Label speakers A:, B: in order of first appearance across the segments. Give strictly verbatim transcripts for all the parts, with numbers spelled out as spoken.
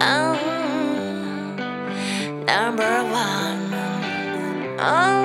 A: Oh, number one. Oh,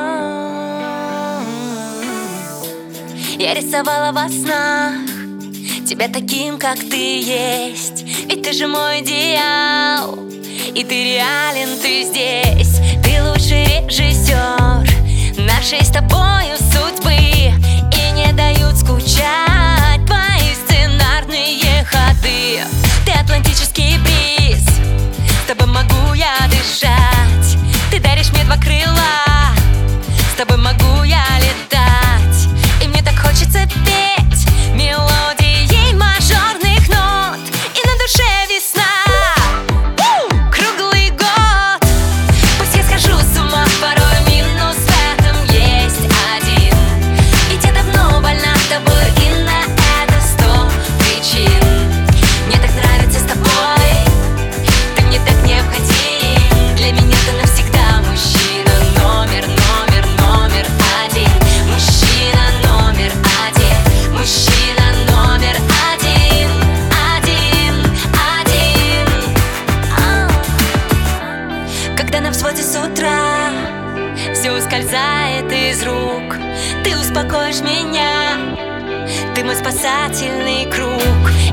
A: я рисовала во снах тебя таким, как ты есть. Ведь ты же мой идеал, и ты реален, ты здесь. Ты лучший режиссер нашей с тобою судьбы, и не дают скучать твои сценарные ходы. Ты атлантический бриз, с тобой могу я дышать. Ты даришь мне два крыла, с тобой могу я летать. И мне так хочется петь мелодией мажорных нот, и на душе весна круглый год. Пусть я схожу с ума порой, минус в этом есть один. Ведь я давно больна тобой, и на это сто причин. Мне так нравится с тобой, ты мне так необходим. Для меня ты навсегда мужчина номер, номер, номер один. Мужчина номер один, мужчина номер один, один, один. А. Когда на взводе с утра все ускользает из рук, ты успокоишь меня, ты мой спасательный круг.